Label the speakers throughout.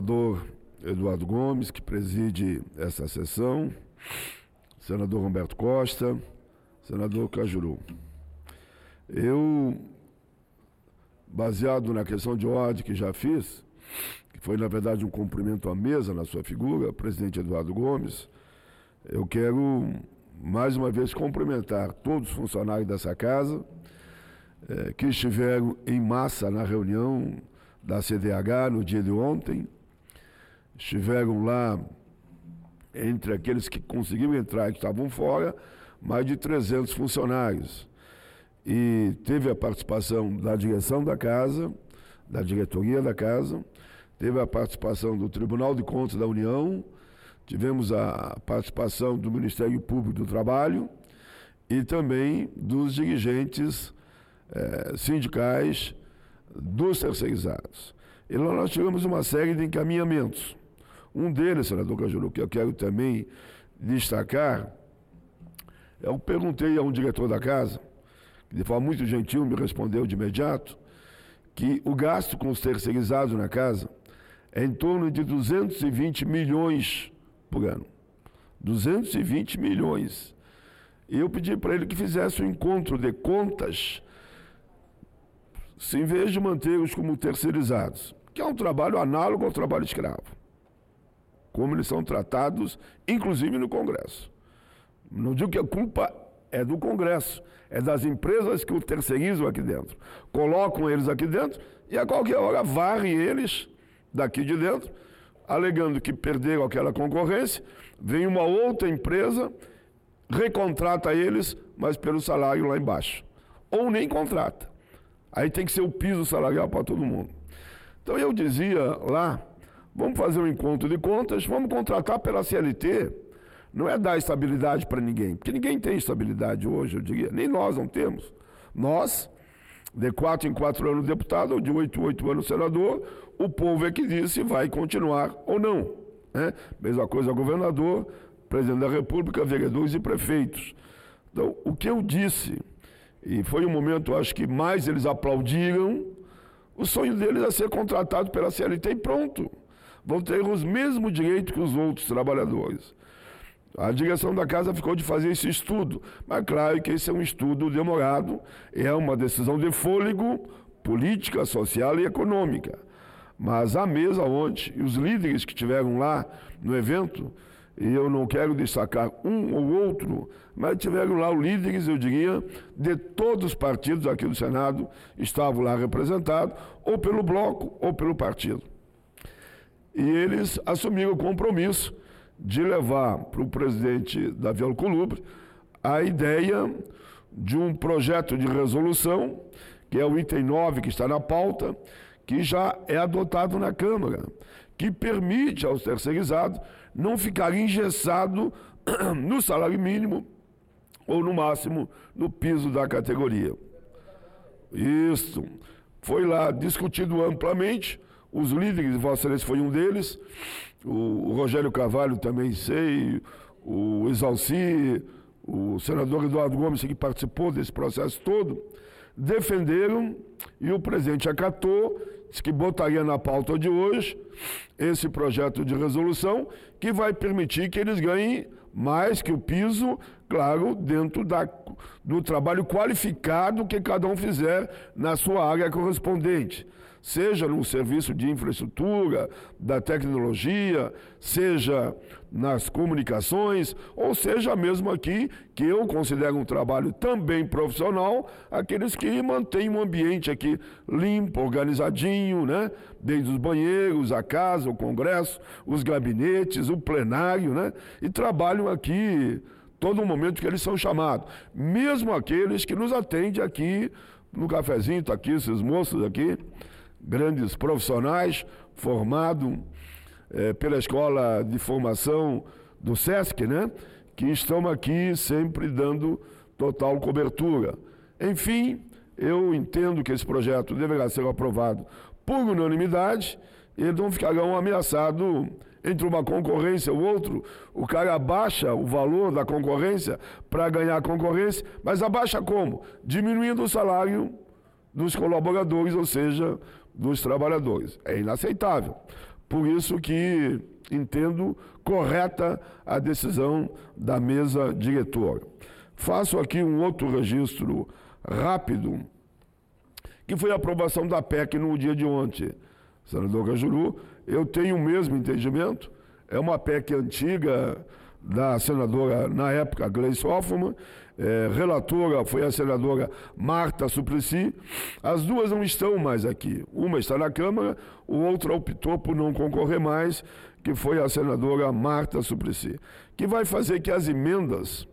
Speaker 1: Senador Eduardo Gomes, que preside essa sessão, senador Roberto Costa, senador Cajuru. Eu, baseado na questão de ordem que já fiz, que foi, na verdade, um cumprimento à mesa na sua figura, presidente Eduardo Gomes, eu quero, mais uma vez, cumprimentar todos os funcionários dessa casa que estiveram em massa na reunião da CDH no dia de ontem. Estiveram lá, entre aqueles que conseguiram entrar e que estavam fora, mais de 300 funcionários. E teve a participação da direção da casa, da diretoria da casa, teve a participação do Tribunal de Contas da União, tivemos a participação do Ministério Público do Trabalho e também dos dirigentes sindicais dos terceirizados. E lá nós tivemos uma série de encaminhamentos. Um deles, senador Cajuru, que eu quero também destacar, eu perguntei a um diretor da casa, que de forma muito gentil me respondeu de imediato, que o gasto com os terceirizados na casa é em torno de 220 milhões por ano. 220 milhões. E eu pedi para ele que fizesse um encontro de contas, se em vez de mantê-los como terceirizados, que é um trabalho análogo ao trabalho escravo, como eles são tratados, inclusive no Congresso. Não digo que a culpa é do Congresso, é das empresas que o terceirizam aqui dentro. Colocam eles aqui dentro e a qualquer hora varrem eles daqui de dentro, alegando que perderam aquela concorrência, vem uma outra empresa, recontrata eles, mas pelo salário lá embaixo. Ou nem contrata. Aí tem que ser o piso salarial para todo mundo. Então eu dizia lá, vamos fazer um encontro de contas, vamos contratar pela CLT. Não é dar estabilidade para ninguém, porque ninguém tem estabilidade hoje, eu diria. Nem nós não temos. Nós, de 4 em 4 anos deputado, ou de 8 em 8 anos senador, o povo é que diz se vai continuar ou não. Né? Mesma coisa governador, presidente da República, vereadores e prefeitos. Então, o que eu disse, e foi um momento, acho que mais eles aplaudiram, o sonho deles é ser contratado pela CLT e pronto. Vão ter os mesmos direitos que os outros trabalhadores. A direção da casa ficou de fazer esse estudo, mas claro que esse é um estudo demorado, é uma decisão de fôlego, política, social e econômica. Mas a mesa ontem, e os líderes que estiveram lá no evento, e eu não quero destacar um ou outro, mas tiveram lá os líderes, eu diria, de todos os partidos aqui do Senado, estavam lá representados, ou pelo bloco ou pelo partido. E eles assumiram o compromisso de levar para o presidente Davi Alcolumbre a ideia de um projeto de resolução, que é o item 9 que está na pauta, que já é adotado na Câmara, que permite aos terceirizados não ficarem engessados no salário mínimo ou, no máximo, no piso da categoria. Isso. Foi lá discutido amplamente, os líderes, Vossa Excelência foi um deles, o Rogério Carvalho também sei, o Exalci, o senador Eduardo Gomes, que participou desse processo todo, defenderam e o presidente acatou, disse que botaria na pauta de hoje esse projeto de resolução que vai permitir que eles ganhem mais que o piso, claro, dentro do trabalho qualificado que cada um fizer na sua área correspondente. Seja no serviço de infraestrutura, da tecnologia, seja nas comunicações, ou seja mesmo aqui, que eu considero um trabalho também profissional, aqueles que mantêm um ambiente aqui limpo, organizadinho, né? Desde os banheiros, a casa, o congresso, os gabinetes, o plenário, né? E trabalham aqui todo momento que eles são chamados. Mesmo aqueles que nos atendem aqui no cafezinho, tá aqui esses moços aqui, grandes profissionais formados pela Escola de Formação do SESC, né? Que estão aqui sempre dando total cobertura. Enfim, eu entendo que esse projeto deverá ser aprovado por unanimidade e não ficarão ameaçados entre uma concorrência ou outro. O cara abaixa o valor da concorrência para ganhar a concorrência, mas abaixa como? Diminuindo o salário dos colaboradores, ou seja, dos trabalhadores. É inaceitável. Por isso que entendo correta a decisão da mesa diretora. Faço aqui um outro registro rápido, que foi a aprovação da PEC no dia de ontem. Senador Cajuru, eu tenho o mesmo entendimento, é uma PEC antiga da senadora, na época, Gleice Hoffmann, relatora foi a senadora Marta Suplicy. As duas não estão mais aqui. Uma está na Câmara, o outro optou por não concorrer mais, que foi a senadora Marta Suplicy, que vai fazer que as emendas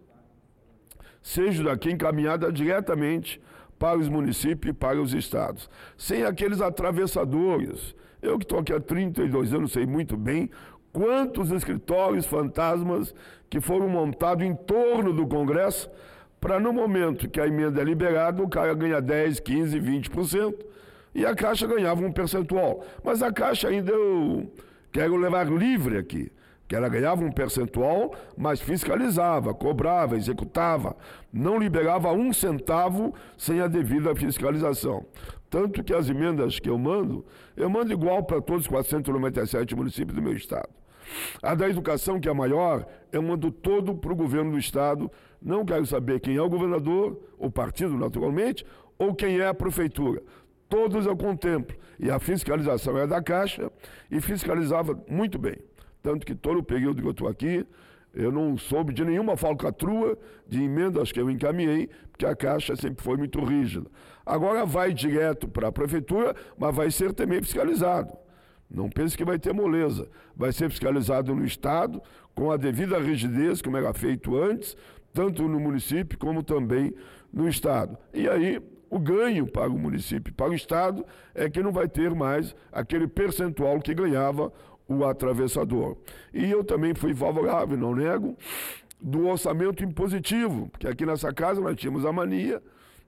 Speaker 1: sejam daqui encaminhadas diretamente para os municípios e para os estados, sem aqueles atravessadores. Eu que estou aqui há 32 anos, sei muito bem quantos escritórios fantasmas que foram montados em torno do Congresso para, no momento que a emenda é liberada, o cara ganha 10%, 15%, 20% e a Caixa ganhava um percentual. Mas a Caixa ainda eu quero levar livre aqui, que ela ganhava um percentual, mas fiscalizava, cobrava, executava, não liberava 1 centavo sem a devida fiscalização. Tanto que as emendas que eu mando igual para todos os 497 municípios do meu estado. A da educação, que é a maior, eu mando todo para o governo do estado. Não quero saber quem é o governador, o partido naturalmente, ou quem é a prefeitura. Todos eu contemplo. E a fiscalização é da Caixa e fiscalizava muito bem. Tanto que todo o período que eu estou aqui, eu não soube de nenhuma falcatrua de emendas que eu encaminhei, porque a Caixa sempre foi muito rígida. Agora vai direto para a prefeitura, mas vai ser também fiscalizado. Não pense que vai ter moleza. Vai ser fiscalizado no estado, com a devida rigidez, como era feito antes, tanto no município como também no estado. E aí, o ganho para o município e para o estado é que não vai ter mais aquele percentual que ganhava o atravessador. E eu também fui favorável, não nego, do orçamento impositivo, porque aqui nessa casa nós tínhamos a mania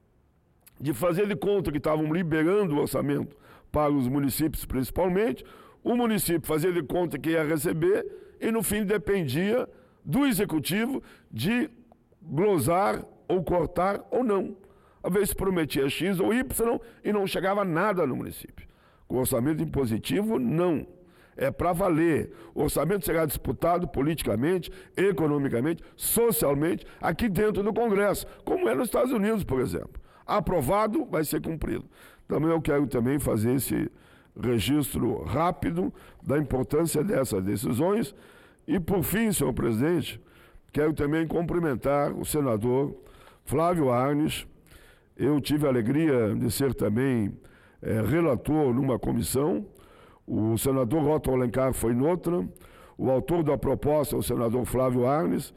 Speaker 1: de fazer de conta que estavam liberando o orçamento para os municípios principalmente, o município fazia de conta que ia receber e no fim dependia do executivo de glosar ou cortar ou não. Às vezes prometia X ou Y e não chegava nada no município. Com orçamento impositivo, não. É para valer. O orçamento será disputado politicamente, economicamente, socialmente, aqui dentro do Congresso, como é nos Estados Unidos, por exemplo. Aprovado, vai ser cumprido. Também eu quero também fazer esse registro rápido da importância dessas decisões. E, por fim, senhor presidente, quero também cumprimentar o senador Flávio Arnes. Eu tive a alegria de ser também relator numa comissão. O senador Otto Alencar foi noutra. O autor da proposta, o senador Flávio Arnes,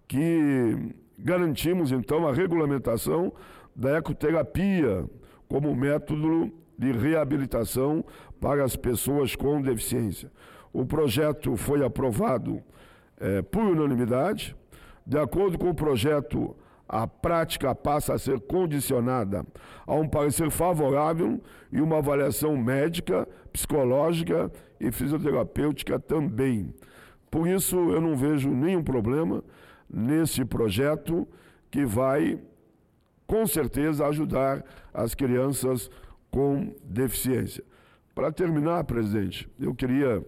Speaker 1: que garantimos, então, a regulamentação da ecoterapia como método de reabilitação para as pessoas com deficiência. O projeto foi aprovado por unanimidade. De acordo com o projeto, a prática passa a ser condicionada a um parecer favorável e uma avaliação médica, psicológica e fisioterapêutica também. Por isso, eu não vejo nenhum problema nesse projeto que vai, com certeza, ajudar as crianças com deficiência. Para terminar, presidente, eu queria,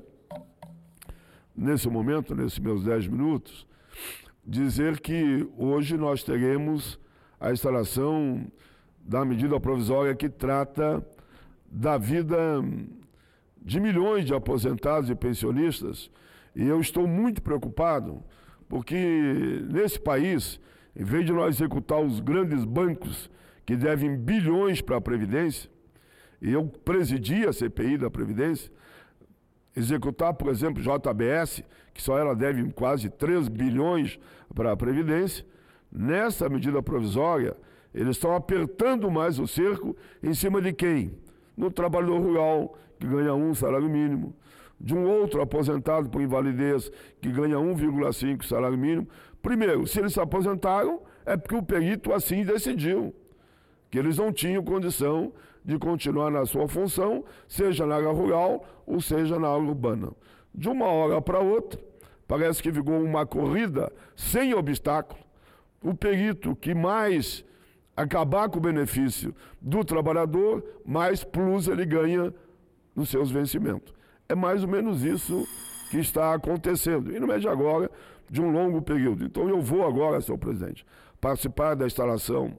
Speaker 1: nesse momento, nesses meus 10 minutos, dizer que hoje nós teremos a instalação da medida provisória que trata da vida de milhões de aposentados e pensionistas, e eu estou muito preocupado, porque nesse país, em vez de nós executar os grandes bancos que devem bilhões para a Previdência, e eu presidi a CPI da Previdência, executar, por exemplo, JBS, que só ela deve quase 3 bilhões para a Previdência, nessa medida provisória, eles estão apertando mais o cerco em cima de quem? No trabalhador rural, que ganha 1 salário mínimo, de um outro aposentado por invalidez, que ganha 1,5 salário mínimo. Primeiro, se eles se aposentaram, é porque o perito assim decidiu, que eles não tinham condição de continuar na sua função, seja na área rural ou seja na área urbana. De uma hora para outra, parece que vigou uma corrida sem obstáculo. O perito que mais acabar com o benefício do trabalhador, mais plus ele ganha nos seus vencimentos. É mais ou menos isso que está acontecendo. E no mês de agora, de um longo período. Então eu vou agora, senhor presidente, participar da instalação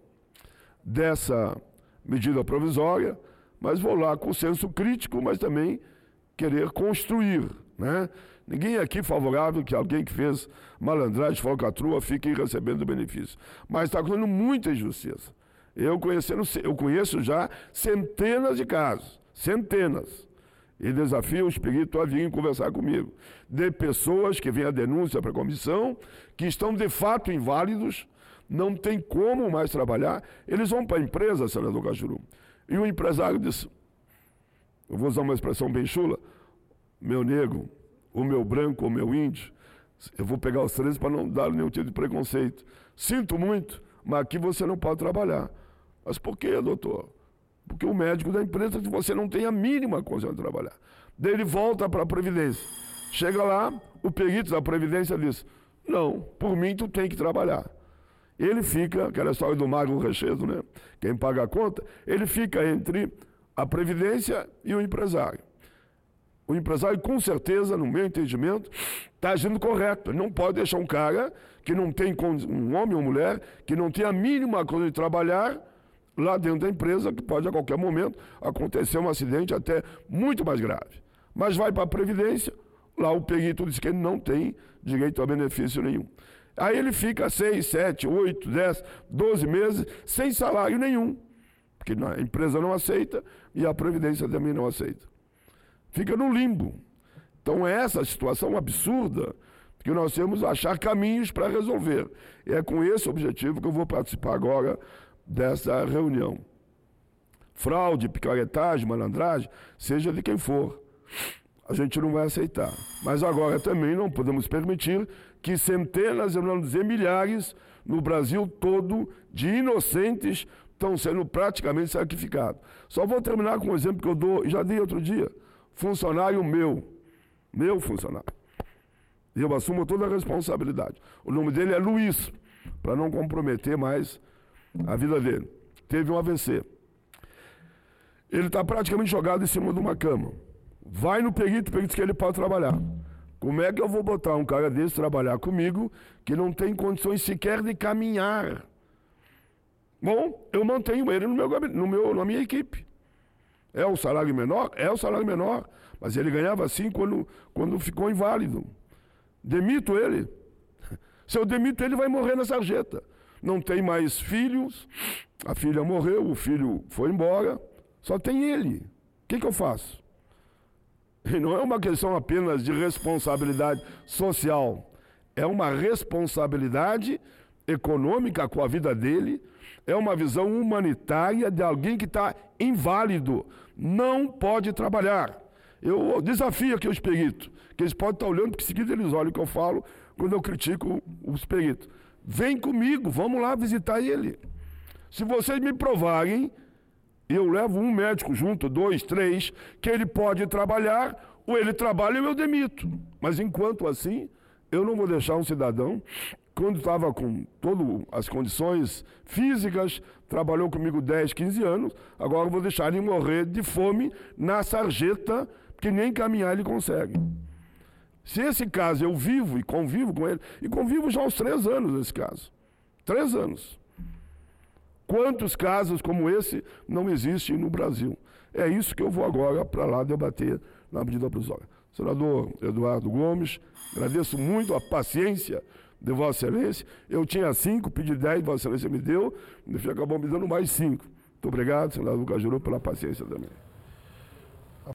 Speaker 1: dessa medida provisória, mas vou lá com senso crítico, mas também querer construir, né? Ninguém aqui favorável que alguém que fez malandragem, falcatrua, fique recebendo benefício. Mas está acontecendo muita injustiça. Eu conheço já centenas de casos, centenas. E desafio o Expedito a vir conversar comigo. De pessoas que vêm a denúncia para a comissão, que estão de fato inválidos, não tem como mais trabalhar. Eles vão para a empresa, senador Cajuru. E o empresário disse, eu vou usar uma expressão bem chula, meu negro, o meu branco, o meu índio, eu vou pegar os três para não dar nenhum tipo de preconceito. Sinto muito, mas aqui você não pode trabalhar. Mas por quê, doutor? Porque o médico da empresa, você não tem a mínima condição de trabalhar. Daí ele volta para a Previdência. Chega lá, o perito da Previdência diz, não, por mim tu tem que trabalhar. Ele fica, aquela história do Magro Rechedo, né? Quem paga a conta, ele fica entre a Previdência e o empresário. O empresário, com certeza, no meu entendimento, está agindo correto. Ele não pode deixar um cara que não tem, um homem ou mulher, que não tem a mínima condição de trabalhar lá dentro da empresa, que pode a qualquer momento acontecer um acidente até muito mais grave. Mas vai para a Previdência, lá o perito diz que ele não tem direito a benefício nenhum. Aí ele fica 6, 7, 8, 10, 12 meses sem salário nenhum, porque a empresa não aceita e a Previdência também não aceita. Fica no limbo. Então é essa situação absurda que nós temos que achar caminhos para resolver. E é com esse objetivo que eu vou participar agora dessa reunião. Fraude, picaretagem, malandragem, seja de quem for, a gente não vai aceitar. Mas agora também não podemos permitir que centenas, eu não dizer milhares, no Brasil todo, de inocentes estão sendo praticamente sacrificados. Só vou terminar com um exemplo que eu dou, já dei outro dia. Funcionário meu funcionário. E eu assumo toda a responsabilidade. O nome dele é Luiz, para não comprometer mais a vida dele. Teve um AVC. Ele está praticamente jogado em cima de uma cama. Vai no perito diz que ele pode trabalhar. Como é que eu vou botar um cara desse trabalhar comigo que não tem condições sequer de caminhar? Bom, eu mantenho ele na minha equipe. É o salário menor? É o salário menor. Mas ele ganhava assim quando ficou inválido. Demito ele. Se eu demito ele, vai morrer na sarjeta. Não tem mais filhos, a filha morreu, o filho foi embora, só tem ele. O que eu faço? E não é uma questão apenas de responsabilidade social, é uma responsabilidade econômica com a vida dele, é uma visão humanitária de alguém que está inválido, não pode trabalhar. Eu desafio aqui os peritos, que eles podem estar olhando, porque em seguida eles olham o que eu falo quando eu critico os peritos. Vem comigo, vamos lá visitar ele. Se vocês me provarem, eu levo um médico junto, 2, 3, que ele pode trabalhar, ou ele trabalha e eu demito. Mas enquanto assim, eu não vou deixar um cidadão, quando estava com todas as condições físicas, trabalhou comigo 10, 15 anos, agora eu vou deixar ele morrer de fome na sarjeta, que nem caminhar ele consegue. Se esse caso eu vivo e convivo com ele, e convivo já há uns 3 anos nesse caso. 3 anos. Quantos casos como esse não existem no Brasil? É isso que eu vou agora para lá debater na medida provisória. Senador Eduardo Gomes, agradeço muito a paciência de Vossa Excelência. Eu tinha 5, pedi 10, Vossa Excelência me deu, acabou me dando mais 5. Muito obrigado, senador Cajuru, pela paciência também.